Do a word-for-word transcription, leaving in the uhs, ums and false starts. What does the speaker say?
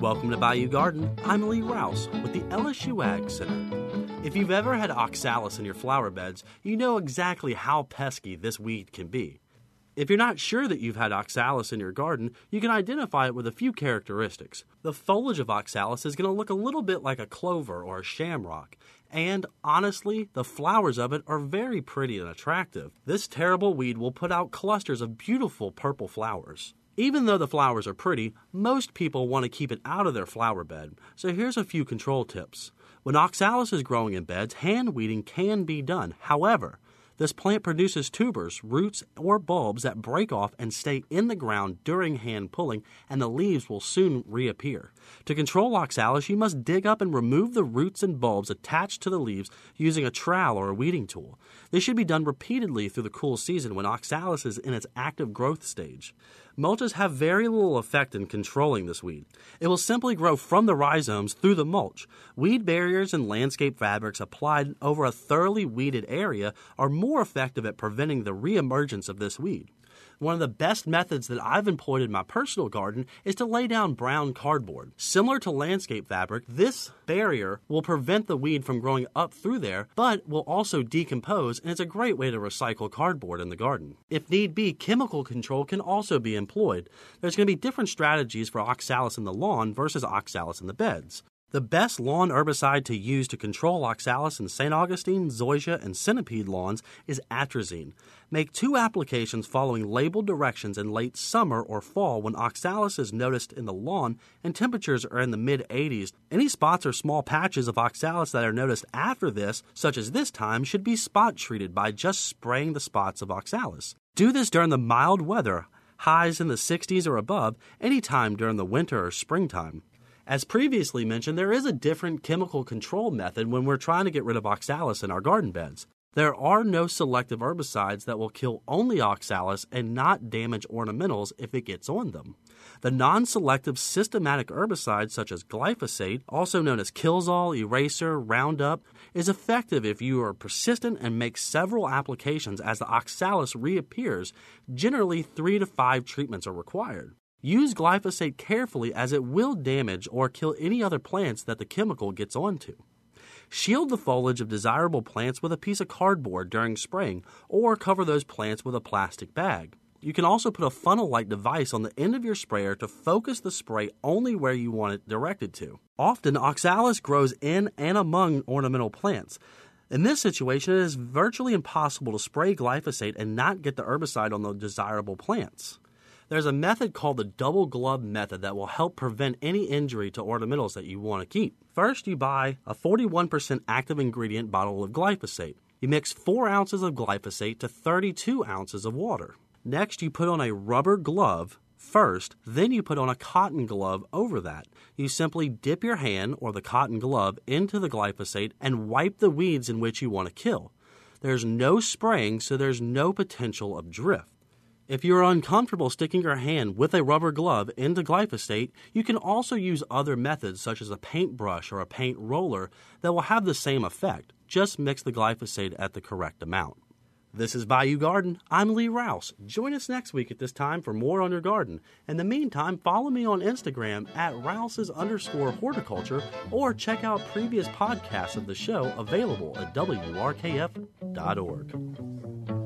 Welcome to Bayou Garden. I'm Lee Rouse with the L S U Ag Center. If you've ever had oxalis in your flower beds, you know exactly how pesky this weed can be. If you're not sure that you've had oxalis in your garden, you can identify it with a few characteristics. The foliage of oxalis is going to look a little bit like a clover or a shamrock, and honestly, the flowers of it are very pretty and attractive. This terrible weed will put out clusters of beautiful purple flowers. Even though the flowers are pretty, most people want to keep it out of their flower bed, so here's a few control tips. When oxalis is growing in beds, hand weeding can be done. However, this plant produces tubers, roots, or bulbs that break off and stay in the ground during hand pulling, and the leaves will soon reappear. To control oxalis, you must dig up and remove the roots and bulbs attached to the leaves using a trowel or a weeding tool. This should be done repeatedly through the cool season when oxalis is in its active growth stage. Mulches have very little effect in controlling this weed. It will simply grow from the rhizomes through the mulch. Weed barriers and landscape fabrics applied over a thoroughly weeded area are more effective at preventing the reemergence of this weed. One of the best methods that I've employed in my personal garden is to lay down brown cardboard. Similar to landscape fabric, this barrier will prevent the weed from growing up through there, but will also decompose, and it's a great way to recycle cardboard in the garden. If need be, chemical control can also be employed. There's going to be different strategies for oxalis in the lawn versus oxalis in the beds. The best lawn herbicide to use to control oxalis in Saint Augustine, zoysia, and centipede lawns is atrazine. Make two applications following labeled directions in late summer or fall when oxalis is noticed in the lawn and temperatures are in the mid eighties. Any spots or small patches of oxalis that are noticed after this, such as this time, should be spot treated by just spraying the spots of oxalis. Do this during the mild weather, highs in the sixties or above, anytime during the winter or springtime. As previously mentioned, there is a different chemical control method when we're trying to get rid of oxalis in our garden beds. There are no selective herbicides that will kill only oxalis and not damage ornamentals if it gets on them. The non-selective systematic herbicides such as glyphosate, also known as Killzall, Eraser, Roundup, is effective if you are persistent and make several applications as the oxalis reappears. Generally, three to five treatments are required. Use glyphosate carefully as it will damage or kill any other plants that the chemical gets onto. Shield the foliage of desirable plants with a piece of cardboard during spraying or cover those plants with a plastic bag. You can also put a funnel-like device on the end of your sprayer to focus the spray only where you want it directed to. Often, oxalis grows in and among ornamental plants. In this situation, it is virtually impossible to spray glyphosate and not get the herbicide on the desirable plants. There's a method called the double glove method that will help prevent any injury to ornamentals that you want to keep. First, you buy a forty-one percent active ingredient bottle of glyphosate. You mix four ounces of glyphosate to thirty-two ounces of water. Next, you put on a rubber glove first, then you put on a cotton glove over that. You simply dip your hand or the cotton glove into the glyphosate and wipe the weeds in which you want to kill. There's no spraying, so there's no potential of drift. If you're uncomfortable sticking your hand with a rubber glove into glyphosate, you can also use other methods such as a paintbrush or a paint roller that will have the same effect. Just mix the glyphosate at the correct amount. This is Bayou Garden. I'm Lee Rouse. Join us next week at this time for more on your garden. In the meantime, follow me on Instagram at Rouse's underscore horticulture or check out previous podcasts of the show available at W R K F dot org.